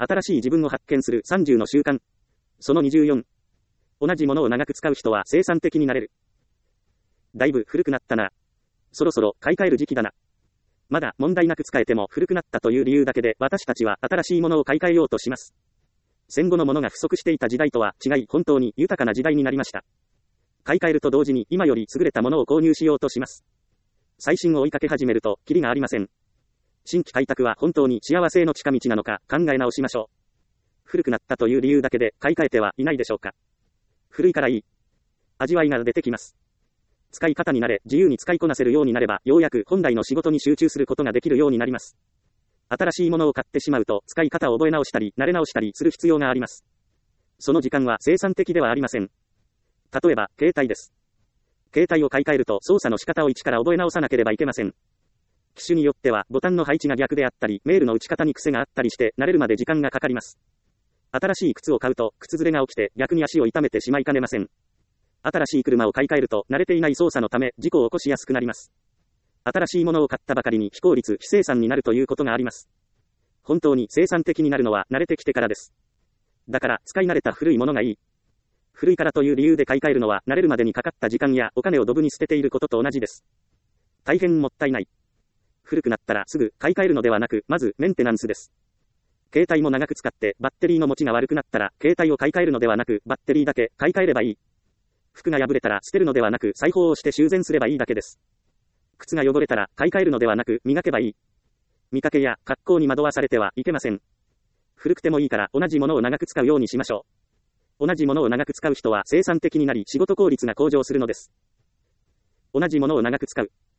新しい自分を発見する30の習慣。その24。同じものを長く使う人は生産的になれる。だいぶ古くなったな。そろそろ買い替える時期だな。まだ問題なく使えても古くなったという理由だけで私たちは新しいものを買い替えようとします。戦後のものが不足していた時代とは違い本当に豊かな時代になりました。買い替えると同時に今より優れたものを購入しようとします。最新を追いかけ始めるとキリがありません。新規開拓は本当に幸せへの近道なのか考え直しましょう。古くなったという理由だけで買い替えてはいないでしょうか。古いからいい。味わいが出てきます。使い方に慣れ、自由に使いこなせるようになれば、ようやく本来の仕事に集中することができるようになります。新しいものを買ってしまうと、使い方を覚え直したり、慣れ直したりする必要があります。その時間は生産的ではありません。例えば、携帯です。携帯を買い替えると、操作の仕方を一から覚え直さなければいけません。機種によっては、ボタンの配置が逆であったり、メールの打ち方に癖があったりして、慣れるまで時間がかかります。新しい靴を買うと、靴ずれが起きて、逆に足を痛めてしまいかねません。新しい車を買い替えると、慣れていない操作のため、事故を起こしやすくなります。新しいものを買ったばかりに非効率、非生産になるということがあります。本当に生産的になるのは慣れてきてからです。だから、使い慣れた古いものがいい。古いからという理由で買い替えるのは、慣れるまでにかかった時間やお金をドブに捨てていることと同じです。大変もったいない。古くなったらすぐ買い替えるのではなく、まずメンテナンスです。携帯も長く使ってバッテリーの持ちが悪くなったら、携帯を買い替えるのではなく、バッテリーだけ買い替えればいい。服が破れたら捨てるのではなく、裁縫をして修繕すればいいだけです。靴が汚れたら買い替えるのではなく、磨けばいい。見かけや格好に惑わされてはいけません。古くてもいいから同じものを長く使うようにしましょう。同じものを長く使う人は生産的になり仕事効率が向上するのです。同じものを長く使う。